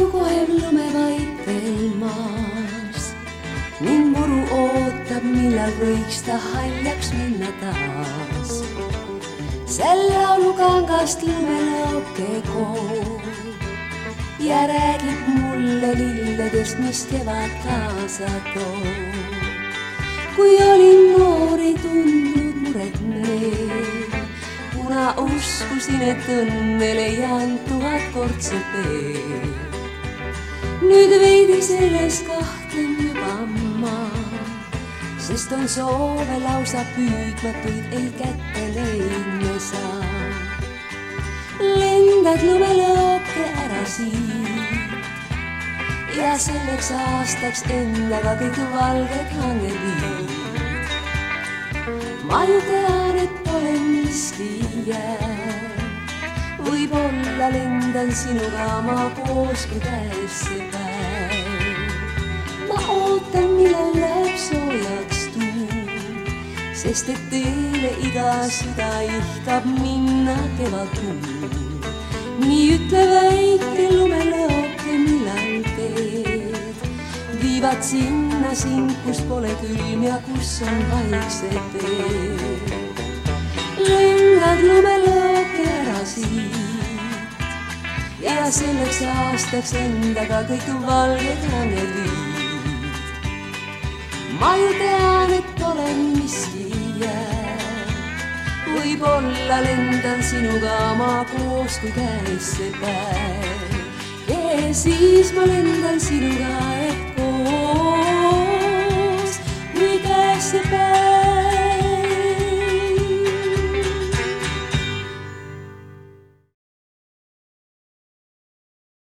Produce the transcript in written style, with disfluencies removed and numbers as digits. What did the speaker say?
praegu koheb lumevaipel maas ning muru ootab, millal võiks ta haljaks minna taas. Sel laulukangast lumelauke kool ja räägib mulle lilledest, mis kevad kaasa toob. Kui olin noor, ei tundnud muret meel, kuna uskusin, et õnne leian 1000 kordselt veel. Nüüd veidi selles kahtlen juba ma, sest on soove lausa püüdmatuid, ei kätte leidme saa. Lendad lumelauke ära siit ja selleks aastaks endaga kõik valged hanged viid. Ma ju tean, et pole miski jääb, võib-olla lendan sinuga ma koos, kui käes see päev. Ma ootan, millal läheb soojaks tuul, sest et teile iga süda ihkab minna kevadkuul. Nii ütle väike lumelauke, millal teed viivad sinna sind, kus pole külm ja kus on vaiksed teed. Lendad lumelauke ära siit ja selleks aastaks endaga kõik valged hanged viid. Ma ju tean, et pole miski jääb, võib-olla lendan sinuga ma koos, kui käes see päev. Ja siis ma lendan sinuga ehk koos, kui käes see päev.